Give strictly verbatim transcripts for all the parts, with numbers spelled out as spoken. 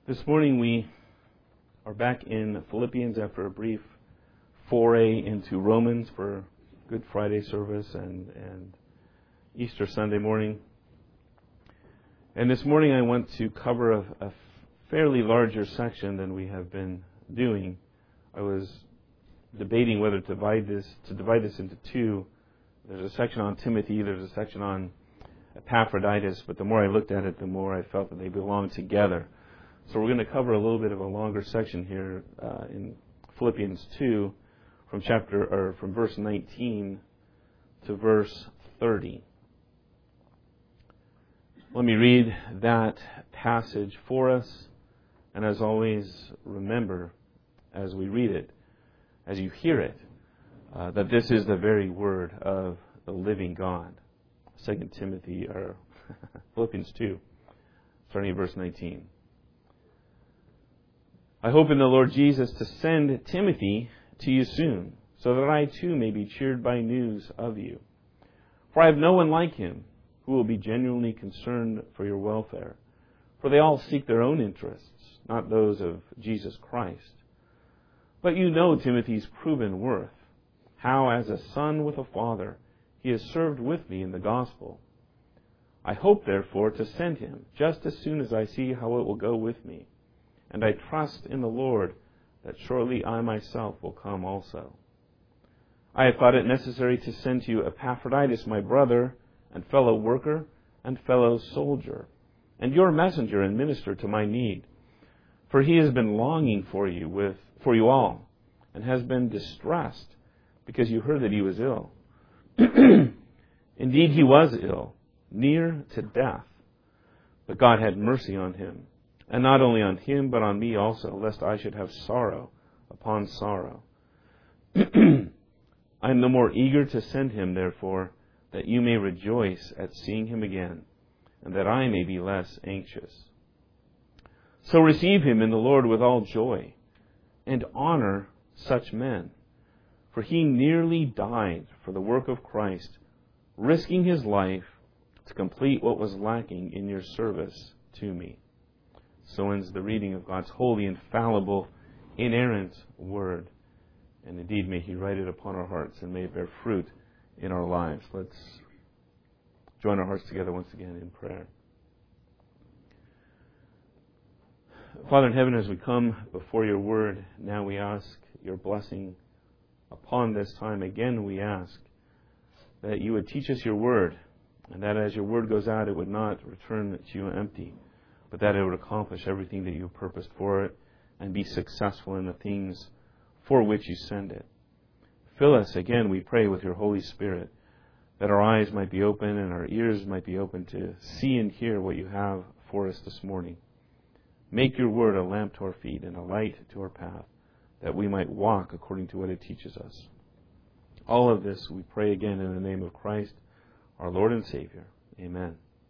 This morning we are back in Philippians after a brief foray into Romans for Good Friday service and, and Easter Sunday morning. And this morning I want to cover a, a fairly larger section than we have been doing. I was debating whether to divide this to divide this into two. There's a section on Timothy, there's a section on Epaphroditus, but the more I looked at it, the more I felt that they belong together. So we're going to cover a little bit of a longer section here uh, in Philippians two, from chapter or from verse nineteen to verse thirty. Let me read that passage for us, and as always, remember as we read it, as you hear it, uh, that this is the very word of the living God. Second Timothy or Philippians two, starting at verse nineteen. I hope in the Lord Jesus to send Timothy to you soon, so that I too may be cheered by news of you. For I have no one like him who will be genuinely concerned for your welfare. For they all seek their own interests, not those of Jesus Christ. But you know Timothy's proven worth, how as a son with a father he has served with me in the gospel. I hope therefore to send him just as soon as I see how it will go with me. And I trust in the Lord that shortly I myself will come also. I have thought it necessary to send to you Epaphroditus, my brother and fellow worker and fellow soldier, and your messenger and minister to my need. For he has been longing for you with for you all, and has been distressed because you heard that he was ill. Indeed, he was ill, near to death, but God had mercy on him. And not only on him, but on me also, lest I should have sorrow upon sorrow. I am the more eager to send him, therefore, that you may rejoice at seeing him again, and that I may be less anxious. So receive him in the Lord with all joy, and honor such men. For he nearly died for the work of Christ, risking his life to complete what was lacking in your service to me. So ends the reading of God's holy, infallible, inerrant word. And indeed, may he write it upon our hearts and may it bear fruit in our lives. Let's join our hearts together once again in prayer. Father in heaven, as we come before your word, now we ask your blessing upon this time. Again, we ask that you would teach us your word, and that as your word goes out, it would not return to you empty, but that it would accomplish everything that you purposed for it and be successful in the things for which you send it. Fill us again, we pray, with your Holy Spirit, that our eyes might be open and our ears might be open to see and hear what you have for us this morning. Make your word a lamp to our feet and a light to our path, that we might walk according to what it teaches us. All of this we pray again in the name of Christ, our Lord and Savior. Amen.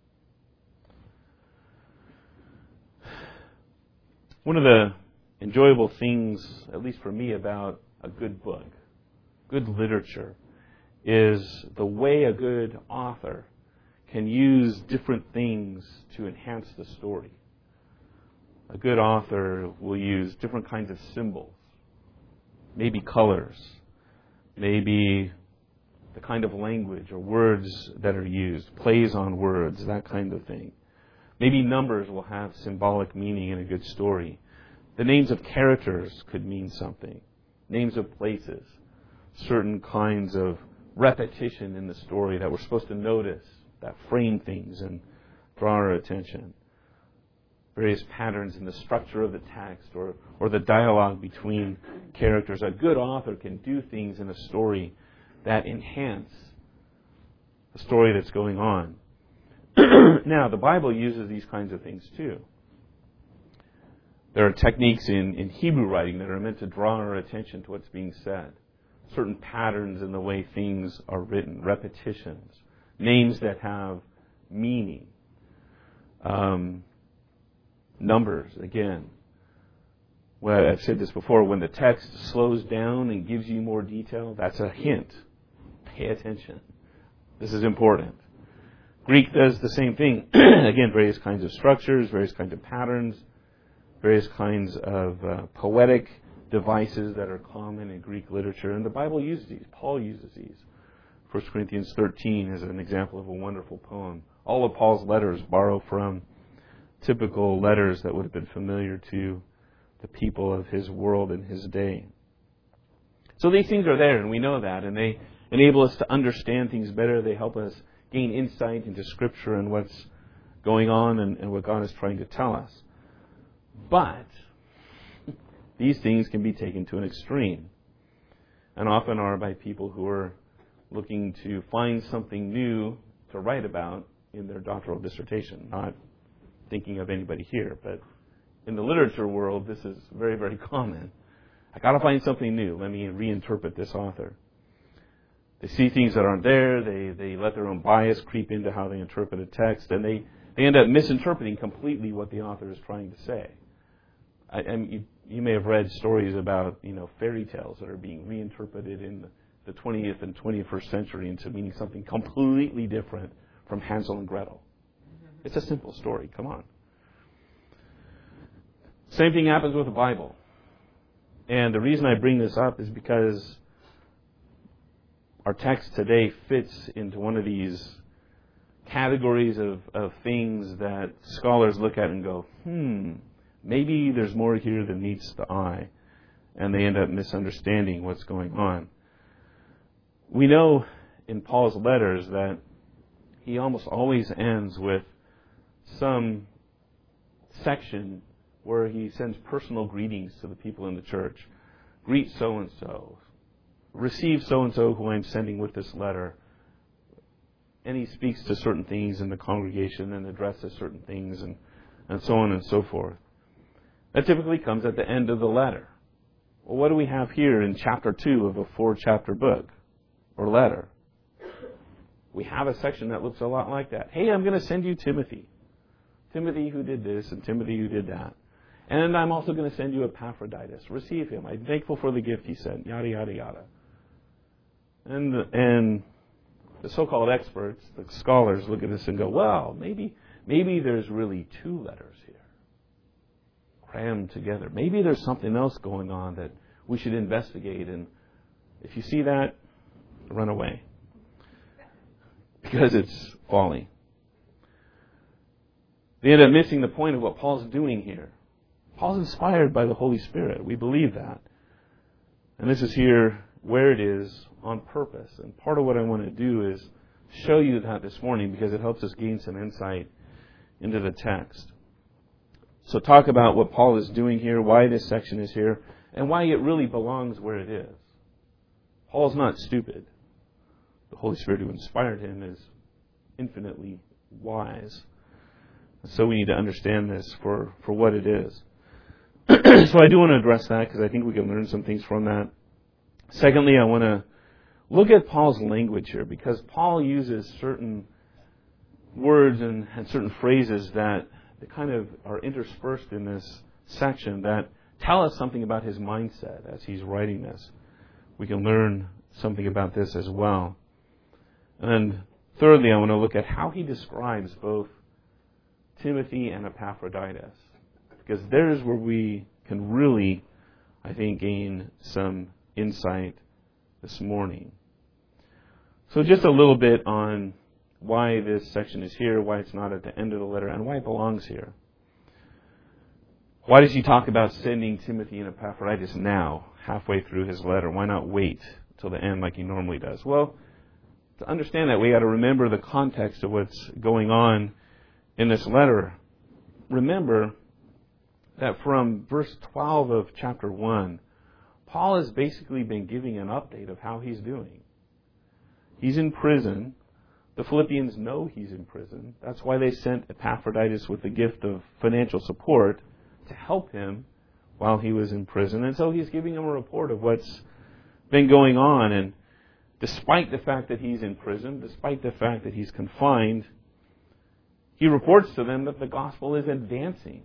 One of the enjoyable things, at least for me, about a good book, good literature, is the way a good author can use different things to enhance the story. A good author will use different kinds of symbols, maybe colors, maybe the kind of language or words that are used, plays on words, that kind of thing. Maybe numbers will have symbolic meaning in a good story. The names of characters could mean something. Names of places. Certain kinds of repetition in the story that we're supposed to notice, that frame things and draw our attention. Various patterns in the structure of the text or, or the dialogue between characters. A good author can do things in a story that enhance the story that's going on. Now, the Bible uses these kinds of things too. There are techniques in, in Hebrew writing that are meant to draw our attention to what's being said. Certain patterns in the way things are written, repetitions, names that have meaning. Um, numbers, again. Well, I've said this before, when the text slows down and gives you more detail, that's a hint. Pay attention. This is important. Greek does the same thing. Again, various kinds of structures, various kinds of patterns. various kinds of uh, poetic devices that are common in Greek literature. And the Bible uses these. Paul uses these. First Corinthians thirteen is an example of a wonderful poem. All of Paul's letters borrow from typical letters that would have been familiar to the people of his world in his day. So these things are there, and we know that, and they enable us to understand things better. They help us gain insight into Scripture and what's going on and, and what God is trying to tell us. But these things can be taken to an extreme, and often are by people who are looking to find something new to write about in their doctoral dissertation. Not thinking of anybody here, but in the literature world, this is very, very common. I got to find something new. Let me reinterpret this author. They see things that aren't there. They they let their own bias creep into how they interpret a text, and they, they end up misinterpreting completely what the author is trying to say. I, and you, you may have read stories about, you know, fairy tales that are being reinterpreted in the, the twentieth and twenty-first century into meaning something completely different from Hansel and Gretel. It's a simple story. Come on. Same thing happens with the Bible. And the reason I bring this up is because our text today fits into one of these categories of, of things that scholars look at and go, hmm, maybe there's more here than meets the eye. And they end up misunderstanding what's going on. We know in Paul's letters that he almost always ends with some section where he sends personal greetings to the people in the church. Greet so-and-so. Receive so-and-so who I'm sending with this letter. And he speaks to certain things in the congregation and addresses certain things and, and so on and so forth. That typically comes at the end of the letter. Well, what do we have here in chapter two of a four-chapter book or letter? We have a section that looks a lot like that. Hey, I'm going to send you Timothy. Timothy who did this and Timothy who did that. And I'm also going to send you Epaphroditus. Receive him. I'm thankful for the gift he sent. Yada, yada, yada. And the, and the so-called experts, the scholars, look at this and go, well, maybe maybe there's really two letters here crammed together. Maybe there's something else going on that we should investigate. And if you see that, run away. Because it's folly. They end up missing the point of what Paul's doing here. Paul's inspired by the Holy Spirit. We believe that. And this is here where it is on purpose. And part of what I want to do is show you that this morning because it helps us gain some insight into the text. So talk about what Paul is doing here, why this section is here, and why it really belongs where it is. Paul's not stupid. The Holy Spirit who inspired him is infinitely wise. So we need to understand this for, for what it is. So I do want to address that because I think we can learn some things from that. Secondly, I want to look at Paul's language here because Paul uses certain words and, and certain phrases that, that kind of are interspersed in this section that tell us something about his mindset as he's writing this. We can learn something about this as well. And thirdly, I want to look at how he describes both Timothy and Epaphroditus. Because there's where we can really, I think, gain some insight this morning. So just a little bit on why this section is here, why it's not at the end of the letter, and why it belongs here. Why does he talk about sending Timothy and Epaphroditus now, halfway through his letter? Why not wait till the end like he normally does? Well, to understand that, we got to remember the context of what's going on in this letter. Remember that from verse twelve of chapter one, Paul has basically been giving an update of how he's doing. He's in prison. The Philippians know he's in prison. That's why they sent Epaphroditus with the gift of financial support to help him while he was in prison. And so he's giving them a report of what's been going on. And despite the fact that he's in prison, despite the fact that he's confined, he reports to them that the gospel is advancing.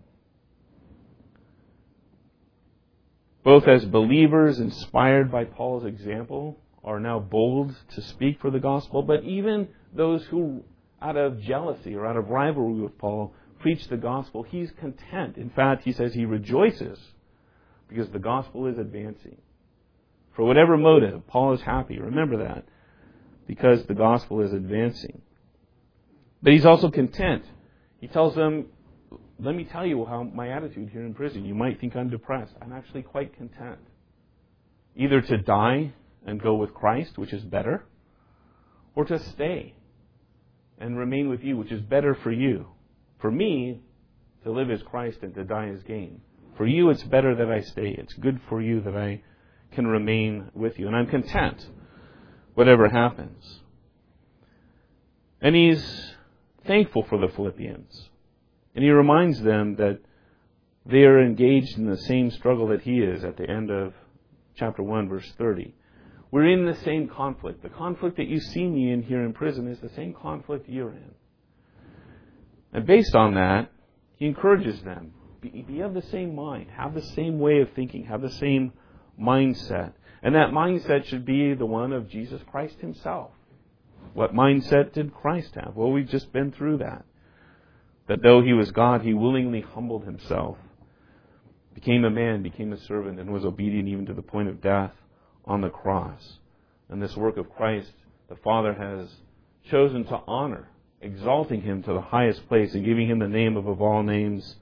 Both as believers inspired by Paul's example are now bold to speak for the gospel, but even those who, out of jealousy or out of rivalry with Paul, preached the gospel, he's content. In fact, he says he rejoices because the gospel is advancing. For whatever motive, Paul is happy. Remember that. Because the gospel is advancing. But he's also content. He tells them, let me tell you how my attitude here in prison. You might think I'm depressed. I'm actually quite content. Either to die and go with Christ, which is better, or to stay and remain with you, which is better for you. For me, to live is Christ and to die is gain. For you, it's better that I stay. It's good for you that I can remain with you. And I'm content, whatever happens. And he's thankful for the Philippians. And he reminds them that they are engaged in the same struggle that he is at the end of chapter one, verse thirty. We're in the same conflict. The conflict that you see me in here in prison is the same conflict you're in. And based on that, he encourages them. Be, be of the same mind. Have the same way of thinking. Have the same mindset. And that mindset should be the one of Jesus Christ himself. What mindset did Christ have? Well, we've just been through that. That though he was God, he willingly humbled himself, became a man, became a servant, and was obedient even to the point of death on the cross. And this work of Christ, the Father has chosen to honor, exalting him to the highest place and giving him the name above all names,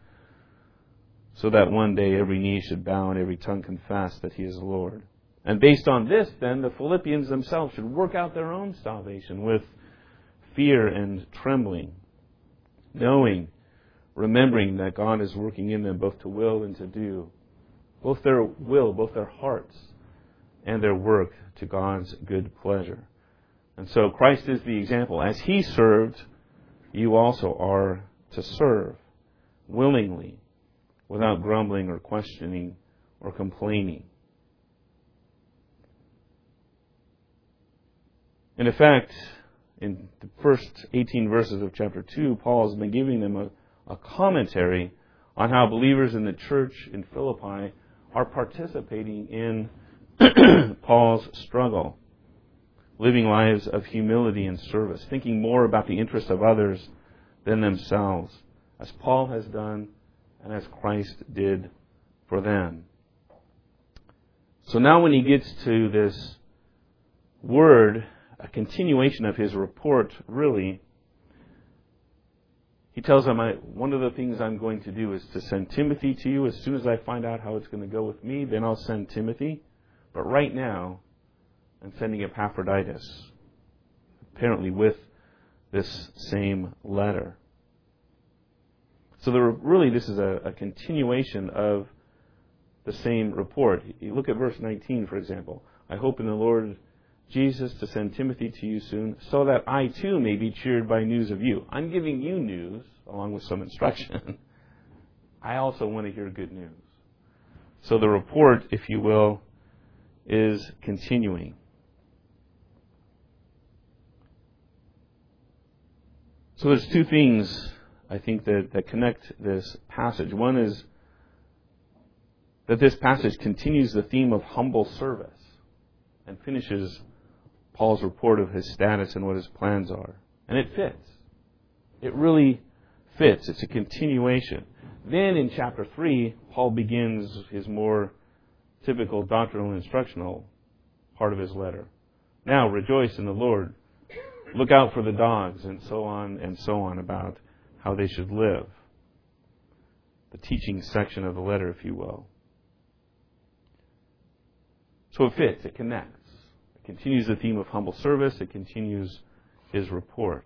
so that one day every knee should bow and every tongue confess that he is Lord. And based on this, then, the Philippians themselves should work out their own salvation with fear and trembling, knowing, remembering that God is working in them both to will and to do, both their will, both their hearts, and their work to God's good pleasure. And so Christ is the example. As he served, you also are to serve willingly, without grumbling or questioning or complaining. In effect, in the first eighteen verses of chapter two, Paul has been giving them a, a commentary on how believers in the church in Philippi are participating in Paul's struggle, living lives of humility and service, thinking more about the interests of others than themselves, as Paul has done and as Christ did for them. So now when he gets to this word, a continuation of his report, really, he tells them, I, one of the things I'm going to do is to send Timothy to you. As soon as I find out how it's going to go with me, then I'll send Timothy. But right now, I'm sending Epaphroditus, apparently with this same letter. So there, really, this is a, a continuation of the same report. You look at verse nineteen, for example. I hope in the Lord Jesus to send Timothy to you soon, so that I too may be cheered by news of you. I'm giving you news, along with some instruction. I also want to hear good news. So the report, if you will, is continuing. So there's two things, I think, that, that connect this passage. One is that this passage continues the theme of humble service and finishes Paul's report of his status and what his plans are. And it fits. It really fits. It's a continuation. Then in chapter three, Paul begins his more typical doctrinal and instructional part of his letter. Now rejoice in the Lord. Look out for the dogs, and so on and so on about how they should live. The teaching section of the letter, if you will. So it fits. It connects. Continues the theme of humble service. It continues his report.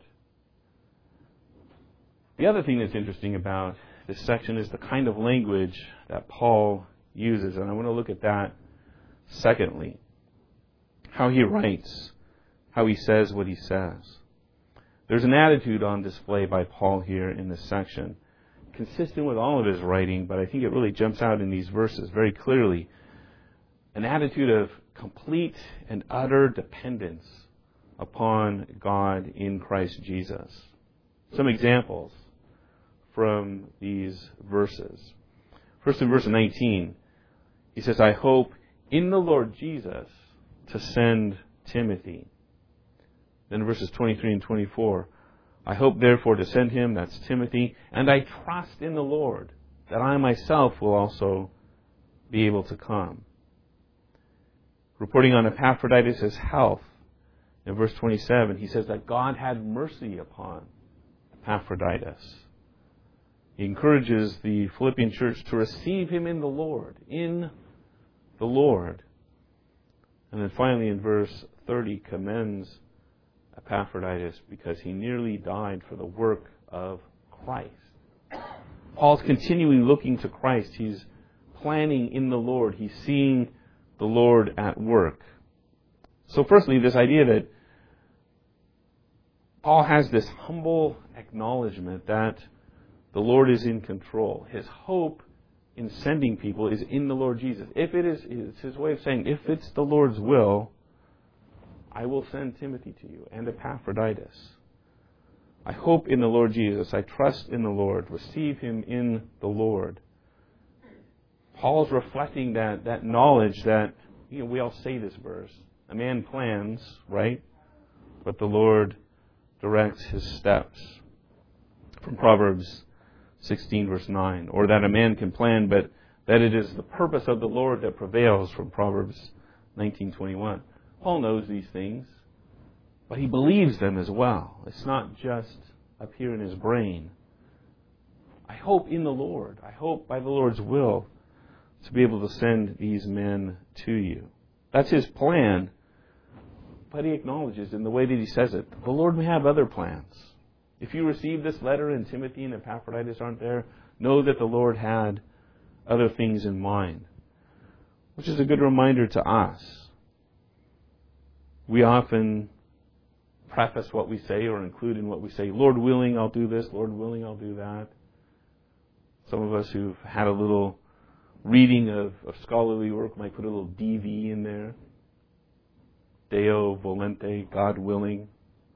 The other thing that's interesting about this section is the kind of language that Paul uses, and I want to look at that secondly. How he writes, how he says what he says. There's an attitude on display by Paul here in this section, consistent with all of his writing, but I think it really jumps out in these verses very clearly. An attitude of complete and utter dependence upon God in Christ Jesus. Some examples from these verses. First, in verse nineteen, he says, I hope in the Lord Jesus to send Timothy. Then in verses twenty-three and twenty-four, I hope therefore to send him, that's Timothy, and I trust in the Lord that I myself will also be able to come. Reporting on Epaphroditus' health, in verse twenty-seven, he says that God had mercy upon Epaphroditus. He encourages the Philippian church to receive him in the Lord, in the Lord. And then finally in verse thirty, commends Epaphroditus because he nearly died for the work of Christ. Paul's continually looking to Christ. He's planning in the Lord. He's seeing the Lord at work. So firstly, this idea that Paul has this humble acknowledgement that the Lord is in control. His hope in sending people is in the Lord Jesus. If it is, it's his way of saying, if it's the Lord's will, I will send Timothy to you and Epaphroditus. I hope in the Lord Jesus. I trust in the Lord. Receive him in the Lord. Paul's reflecting that, that knowledge that, you know, we all say this verse. A man plans, right? But the Lord directs his steps. From Proverbs sixteen, verse nine. Or that a man can plan, but that it is the purpose of the Lord that prevails, from Proverbs nineteen twenty-one. Paul knows these things, but he believes them as well. It's not just up here in his brain. I hope in the Lord. I hope by the Lord's will to be able to send these men to you. That's his plan, but he acknowledges in the way that he says it, the Lord may have other plans. If you receive this letter and Timothy and Epaphroditus aren't there, know that the Lord had other things in mind. Which is a good reminder to us. We often preface what we say or include in what we say, Lord willing, I'll do this. Lord willing, I'll do that. Some of us who've had a little reading of, of scholarly work might put a little D V in there. Deo volente, God willing.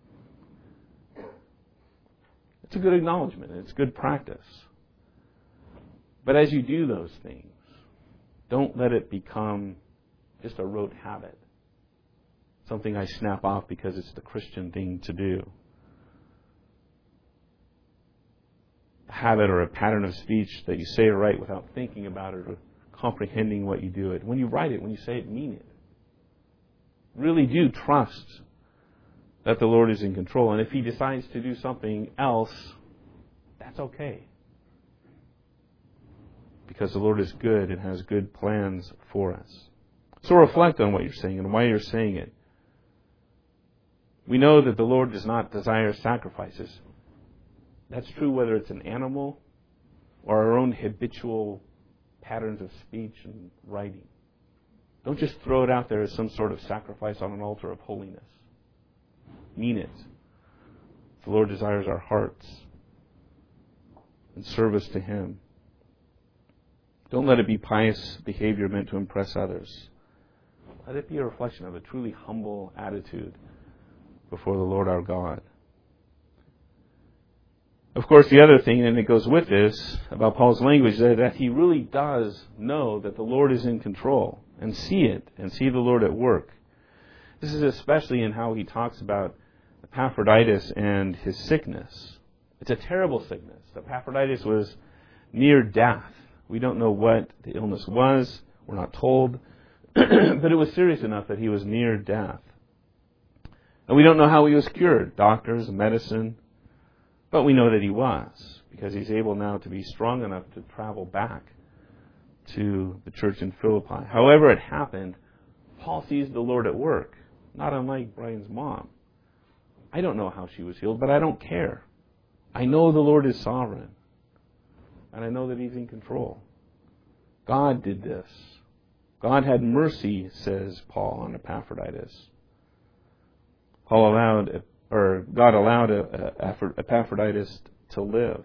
It's a good acknowledgement. It's good practice. But as you do those things, don't let it become just a rote habit. Something I snap off because it's the Christian thing to do. A habit or a pattern of speech that you say or write without thinking about it or comprehending what you do it. When you write it, when you say it, mean it. Really do trust that the Lord is in control. And if He decides to do something else, that's okay. Because the Lord is good and has good plans for us. So reflect on what you're saying and why you're saying it. We know that the Lord does not desire sacrifices. That's true whether it's an animal or our own habitual patterns of speech and writing. Don't just throw it out there as some sort of sacrifice on an altar of holiness. Mean it. The Lord desires our hearts and service to Him. Don't let it be pious behavior meant to impress others. Let it be a reflection of a truly humble attitude before the Lord our God. Of course, the other thing, and it goes with this, about Paul's language, is that he really does know that the Lord is in control and see it and see the Lord at work. This is especially in how he talks about Epaphroditus and his sickness. It's a terrible sickness. Epaphroditus was near death. We don't know what the illness was. We're not told. But it was serious enough that he was near death. And we don't know how he was cured. Doctors, medicine. But we know that he was, because he's able now to be strong enough to travel back to the church in Philippi. However it happened, Paul sees the Lord at work, not unlike Brian's mom. I don't know how she was healed, but I don't care. I know the Lord is sovereign, and I know that He's in control. God did this. God had mercy, says Paul, on Epaphroditus. Paul allowed, or God allowed Epaphroditus to live.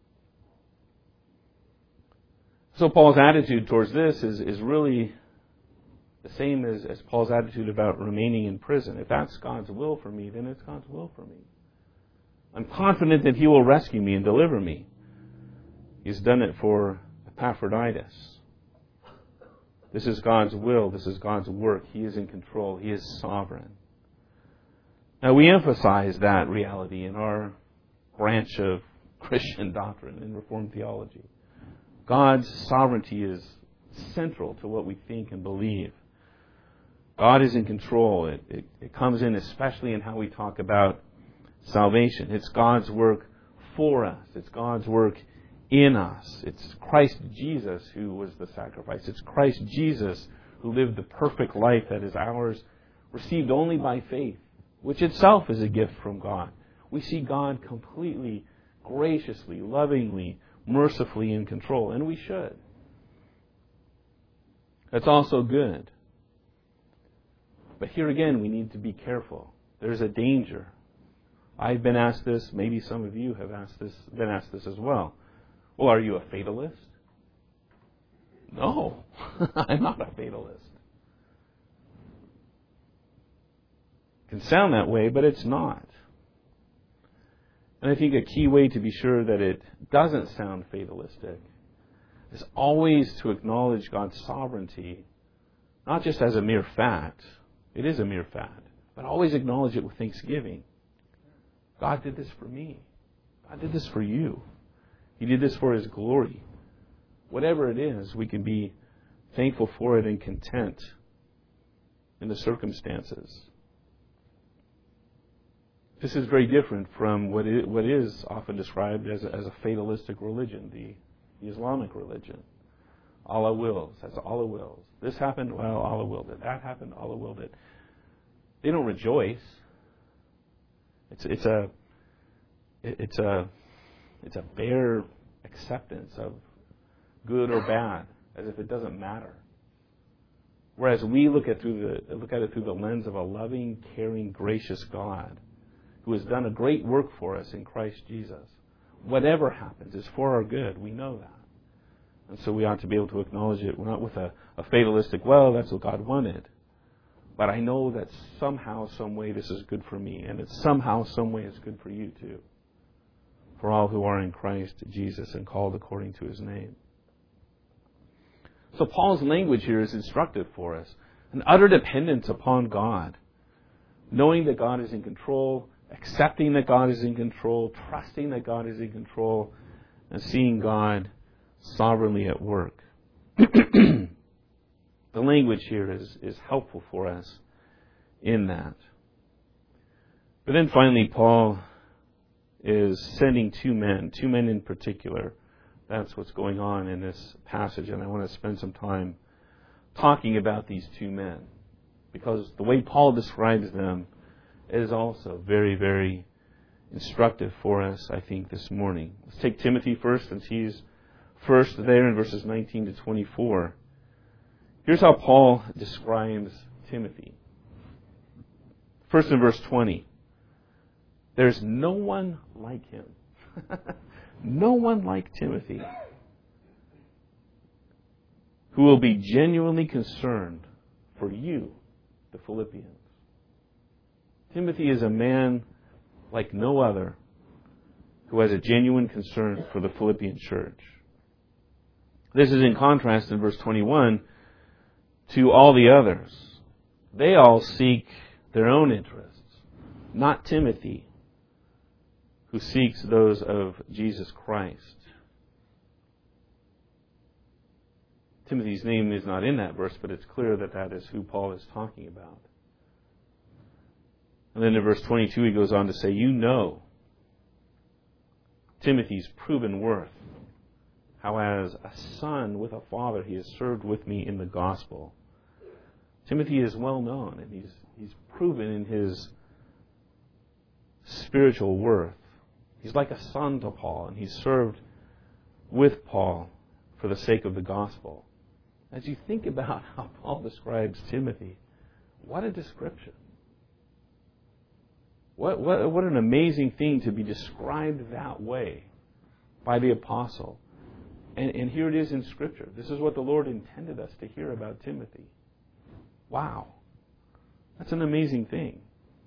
So Paul's attitude towards this is, is really the same as, as Paul's attitude about remaining in prison. If that's God's will for me, then it's God's will for me. I'm confident that He will rescue me and deliver me. He's done it for Epaphroditus. This is God's will. This is God's work. He is in control. He is sovereign. Now, we emphasize that reality in our branch of Christian doctrine in Reformed theology. God's sovereignty is central to what we think and believe. God is in control. It, it, it comes in especially in how we talk about salvation. It's God's work for us. It's God's work in us. It's Christ Jesus who was the sacrifice. It's Christ Jesus who lived the perfect life that is ours, received only by faith, which itself is a gift from God. We see God completely, graciously, lovingly, mercifully in control, and we should. That's also good. But here again, we need to be careful. There's a danger. I've been asked this, maybe some of you have asked this, been asked this as well. Well, are you a fatalist? No, I'm not a fatalist. It can sound that way, but it's not. And I think a key way to be sure that it doesn't sound fatalistic is always to acknowledge God's sovereignty, not just as a mere fact. It is a mere fact, but always acknowledge it with thanksgiving. God did this for me. God did this for you. He did this for His glory. Whatever it is, we can be thankful for it and content in the circumstances. This is very different from what is, what is often described as a, as a fatalistic religion, the, the Islamic religion. Allah wills. That's Allah wills. This happened, well, Allah willed it. That happened, Allah willed it. They don't rejoice. It's it's a it's a it's a bare acceptance of good or bad, as if it doesn't matter. Whereas we look at through the look at it through the lens of a loving, caring, gracious God who has done a great work for us in Christ Jesus. Whatever happens is for our good. We know that. And so we ought to be able to acknowledge it. We're not with a, a fatalistic, well, that's what God wanted. But I know that somehow, some way, this is good for me. And it's somehow, some way, it's good for you too. For all who are in Christ Jesus and called according to His name. So Paul's language here is instructive for us. An utter dependence upon God. Knowing that God is in control, accepting that God is in control, trusting that God is in control, and seeing God sovereignly at work. The language here is, is helpful for us in that. But then finally, Paul is sending two men, two men in particular. That's what's going on in this passage, and I want to spend some time talking about these two men, because the way Paul describes them is also very, very instructive for us, I think, this morning. Let's take Timothy first, since he's first there in verses nineteen to twenty-four. Here's how Paul describes Timothy. First in verse twenty. There's no one like him. No one like Timothy, who will be genuinely concerned for you, the Philippians. Timothy is a man like no other who has a genuine concern for the Philippian church. This is in contrast in verse twenty-one to all the others. They all seek their own interests, not Timothy, who seeks those of Jesus Christ. Timothy's name is not in that verse, but it's clear that that is who Paul is talking about. And then in verse twenty-two he goes on to say, you know Timothy's proven worth, how as a son with a father he has served with me in the gospel. Timothy is well known, and he's he's proven in his spiritual worth. He's like a son to Paul, and he's served with Paul for the sake of the gospel. As you think about how Paul describes Timothy, what a description. What, what, what an amazing thing to be described that way by the apostle. And, and here it is in Scripture. This is what the Lord intended us to hear about Timothy. Wow. That's an amazing thing.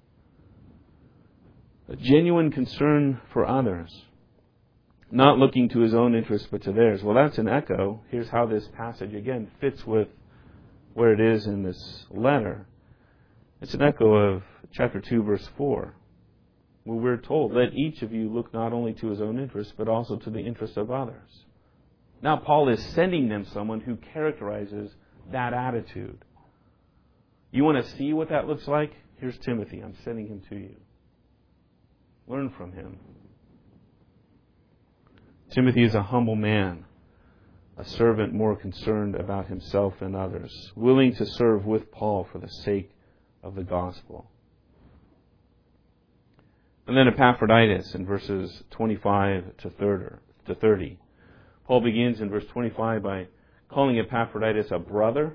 A genuine concern for others. Not looking to his own interests, but to theirs. Well, that's an echo. Here's how this passage, again, fits with where it is in this letter. It's an echo of chapter two, verse four. Well, we're told, let each of you look not only to his own interests, but also to the interests of others. Now Paul is sending them someone who characterizes that attitude. You want to see what that looks like? Here's Timothy. I'm sending him to you. Learn from him. Timothy is a humble man, a servant more concerned about himself and others, willing to serve with Paul for the sake of the gospel. And then Epaphroditus in verses twenty-five to thirty. Paul begins in verse twenty-five by calling Epaphroditus a brother,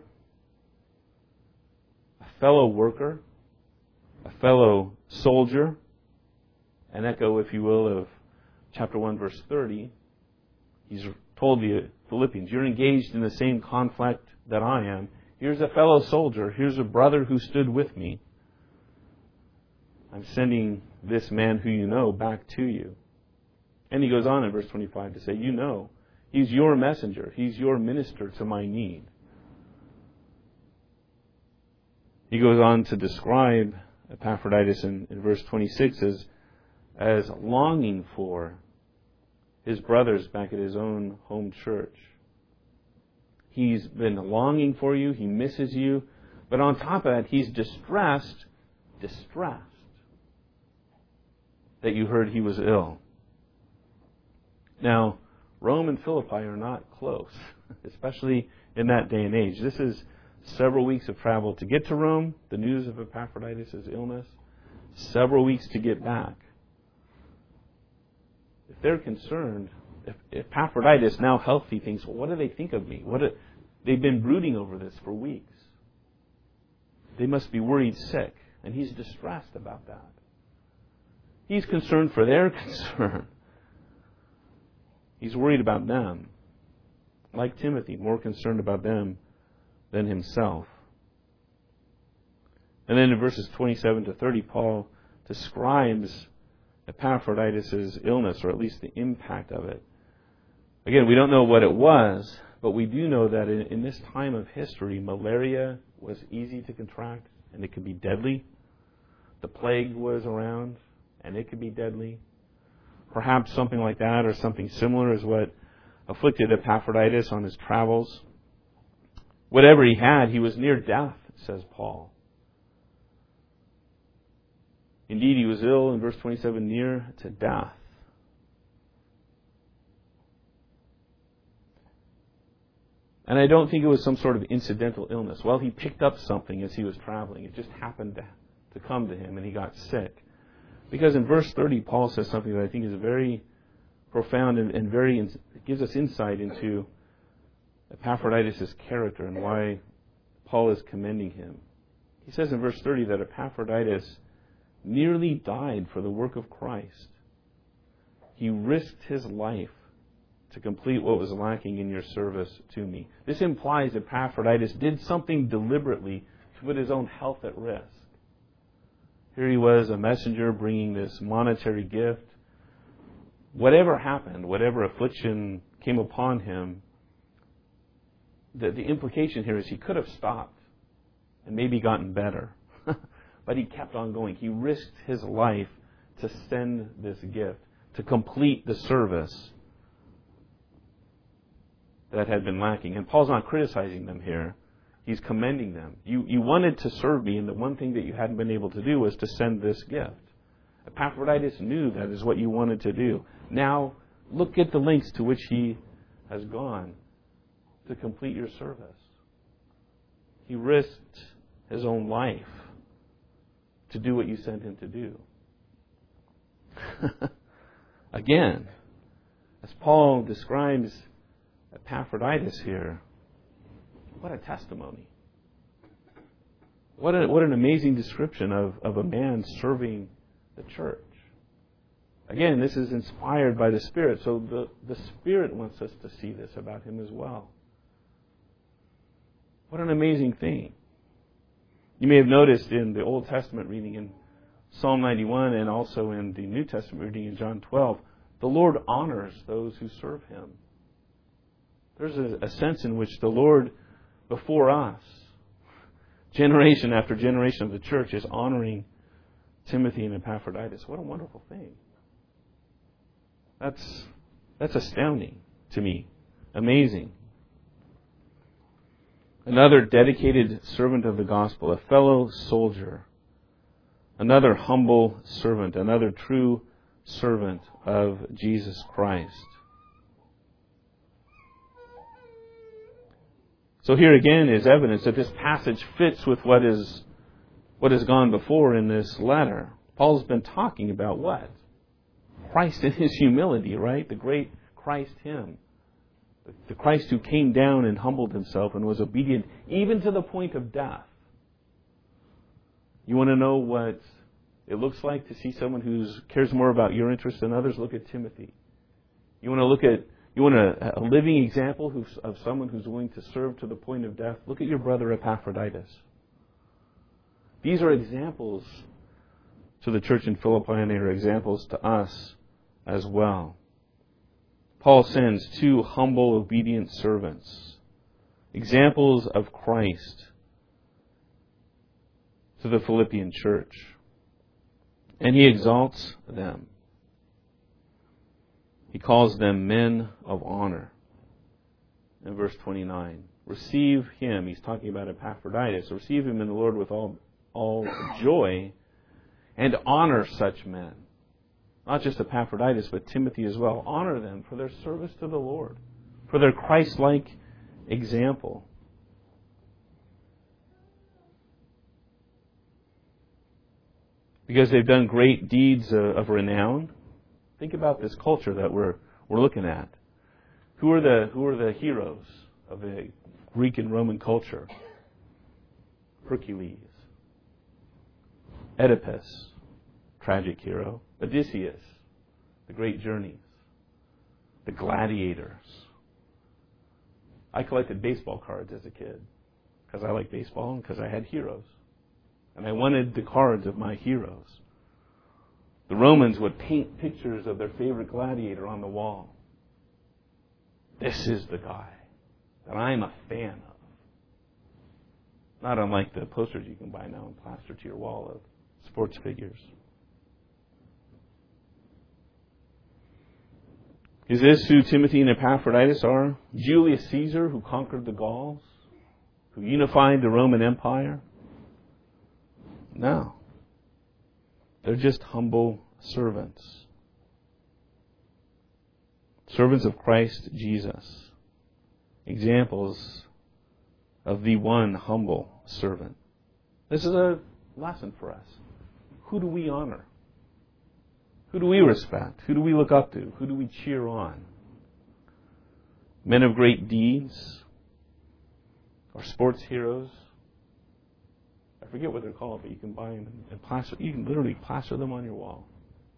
a fellow worker, a fellow soldier, an echo, if you will, of chapter one, verse thirty. He's told the Philippians, you're engaged in the same conflict that I am. Here's a fellow soldier. Here's a brother who stood with me. I'm sending this man who you know back to you. And he goes on in verse twenty-five to say, you know, he's your messenger. He's your minister to my need. He goes on to describe Epaphroditus in, in verse twenty-six as, as longing for his brothers back at his own home church. He's been longing for you. He misses you. But on top of that, he's distressed, distressed that you heard he was ill. Now, Rome and Philippi are not close, especially in that day and age. This is several weeks of travel to get to Rome, the news of Epaphroditus' illness, several weeks to get back. If they're concerned, if Epaphroditus, now healthy, thinks, well, what do they think of me? What do, they've been brooding over this for weeks. They must be worried sick, and he's distressed about that. He's concerned for their concern. He's worried about them. Like Timothy, more concerned about them than himself. And then in verses twenty-seven to thirty, Paul describes Epaphroditus' illness, or at least the impact of it. Again, we don't know what it was, but we do know that in, in this time of history, malaria was easy to contract, and it could be deadly. The plague was around, and it could be deadly. Perhaps something like that, or something similar, is what afflicted Epaphroditus on his travels. Whatever he had, he was near death, says Paul. Indeed, he was ill, in verse twenty-seven, near to death. And I don't think it was some sort of incidental illness. Well, he picked up something as he was traveling. It just happened to, to come to him, and he got sick. Because in verse thirty, Paul says something that I think is very profound and, and very it gives us insight into Epaphroditus' character and why Paul is commending him. He says in verse thirty that Epaphroditus nearly died for the work of Christ. He risked his life to complete what was lacking in your service to me. This implies Epaphroditus did something deliberately to put his own health at risk. Here he was, a messenger bringing this monetary gift. Whatever happened, whatever affliction came upon him, the, the implication here is he could have stopped and maybe gotten better. But he kept on going. He risked his life to send this gift, to complete the service that had been lacking. And Paul's not criticizing them here. He's commending them. You, you wanted to serve me, and the one thing that you hadn't been able to do was to send this gift. Epaphroditus knew that is what you wanted to do. Now, look at the lengths to which he has gone to complete your service. He risked his own life to do what you sent him to do. Again, as Paul describes Epaphroditus here, what a testimony. What, a, what an amazing description of, of a man serving the church. Again, this is inspired by the Spirit, so the, the Spirit wants us to see this about him as well. What an amazing thing. You may have noticed in the Old Testament reading in Psalm ninety-one and also in the New Testament reading in John twelve, the Lord honors those who serve him. There's a, a sense in which the Lord, before us, generation after generation of the church, is honoring Timothy and Epaphroditus. What a wonderful thing. That's, that's astounding to me. Amazing. Another dedicated servant of the gospel, a fellow soldier. Another humble servant, another true servant of Jesus Christ. So here again is evidence that this passage fits with what is what has gone before in this letter. Paul's been talking about what? Christ in His humility, right? The great Christ hymn. The Christ who came down and humbled Himself and was obedient even to the point of death. You want to know what it looks like to see someone who cares more about your interest than others? Look at Timothy. You want to look at you want a, a living example who's, of someone who's willing to serve to the point of death? Look at your brother Epaphroditus. These are examples to the church in Philippi, and they are examples to us as well. Paul sends two humble, obedient servants, examples of Christ, to the Philippian church. And he exalts them. He calls them men of honor. In verse twenty-nine, receive him, he's talking about Epaphroditus, receive him in the Lord with all, all joy, and honor such men. Not just Epaphroditus, but Timothy as well. Honor them for their service to the Lord, for their Christ-like example. Because they've done great deeds of renown. Think about this culture that we're we're looking at. Who are the who are the heroes of the Greek and Roman culture? Hercules, Oedipus, tragic hero. Odysseus, the great journeys. The gladiators. I collected baseball cards as a kid because I liked baseball and because I had heroes. And I wanted the cards of my heroes. The Romans would paint pictures of their favorite gladiator on the wall. This is the guy that I'm a fan of. Not unlike the posters you can buy now and plaster to your wall of sports figures. Is this who Timothy and Epaphroditus are? Julius Caesar, who conquered the Gauls? Who unified the Roman Empire? No. They're just humble servants. Servants of Christ Jesus. Examples of the one humble servant. This is a lesson for us. Who do we honor? Who do we respect? Who do we look up to? Who do we cheer on? Men of great deeds? Or sports heroes? I forget what they're called, but you can buy them and plaster. You can literally plaster them on your wall.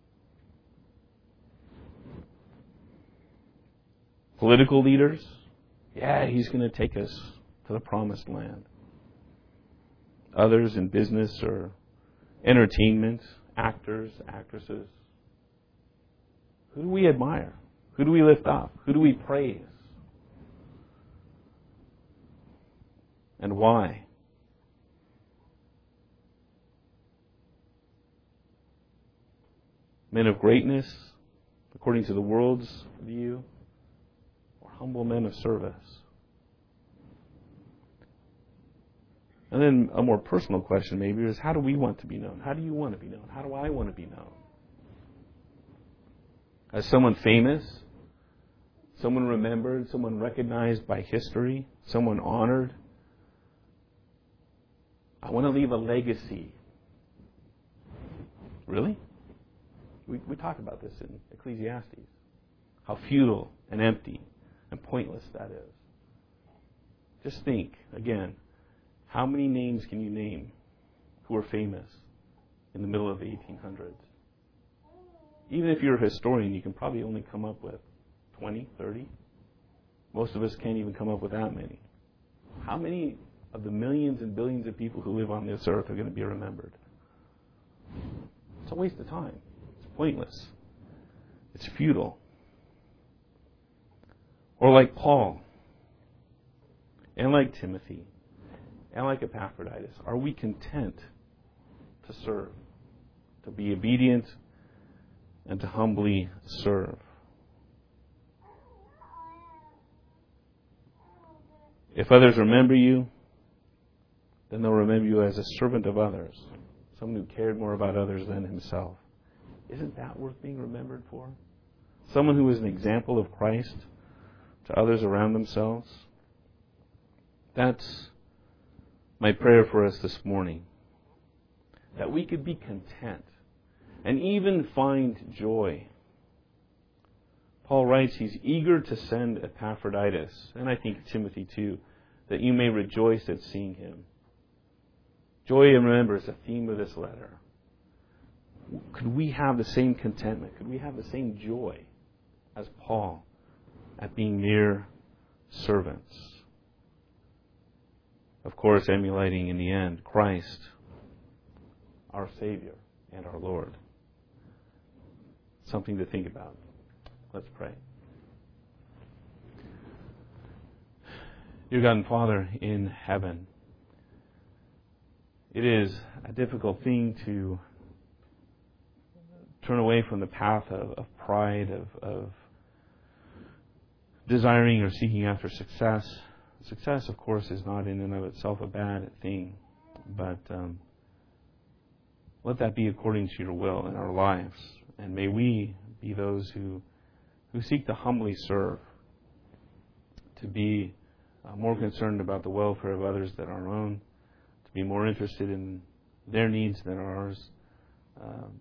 Political leaders? Yeah, he's going to take us to the promised land. Others in business or entertainment, actors, actresses. Who do we admire? Who do we lift up? Who do we praise? And why? Men of greatness, according to the world's view, or humble men of service? And then a more personal question maybe is, how do we want to be known? How do you want to be known? How do I want to be known? As someone famous, someone remembered, someone recognized by history, someone honored? I want to leave a legacy. Really? We, we talk about this in Ecclesiastes. How futile and empty and pointless that is. Just think, again, how many names can you name who are famous in the middle of the eighteen hundreds? Even if you're a historian, you can probably only come up with twenty, thirty. Most of us can't even come up with that many. How many of the millions and billions of people who live on this earth are going to be remembered? It's a waste of time. It's pointless. It's futile. Or like Paul, and like Timothy, and like Epaphroditus, are we content to serve? to be obedient, and to humbly serve. If others remember you, then they'll remember you as a servant of others, someone who cared more about others than himself. Isn't that worth being remembered for? Someone who is an example of Christ to others around themselves. That's my prayer for us this morning, that we could be content and even find joy. Paul writes he's eager to send Epaphroditus, and I think Timothy too, that you may rejoice at seeing him. Joy, and remember, is the theme of this letter. Could we have the same contentment? Could we have the same joy as Paul at being mere servants? Of course, emulating in the end Christ, our Savior and our Lord. Something to think about. Let's pray. Dear God and Father in heaven, it is a difficult thing to turn away from the path of, of pride, of, of desiring or seeking after success. Success, of course, is not in and of itself a bad thing, but um, let that be according to your will in our lives. And may we be those who, who seek to humbly serve, to be uh, more concerned about the welfare of others than our own, to be more interested in their needs than ours. Um,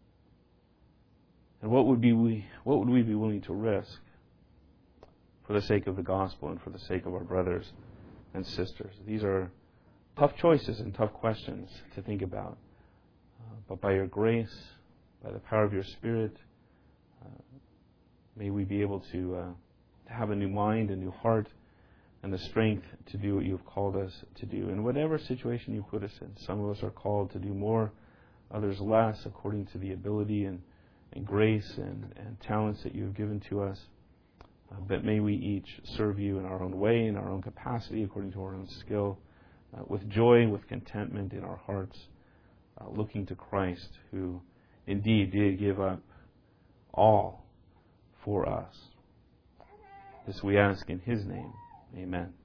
and what would be we what would we be willing to risk for the sake of the gospel and for the sake of our brothers and sisters? These are tough choices and tough questions to think about. Uh, but by your grace, by the power of your Spirit, uh, may we be able to, uh, to have a new mind, a new heart, and the strength to do what you've called us to do. In whatever situation you put us in, some of us are called to do more, others less, according to the ability and, and grace and, and talents that you have given to us. Uh, but may we each serve you in our own way, in our own capacity, according to our own skill, uh, with joy, with contentment in our hearts, uh, looking to Christ, who indeed did give up all for us. This we ask in His name. Amen.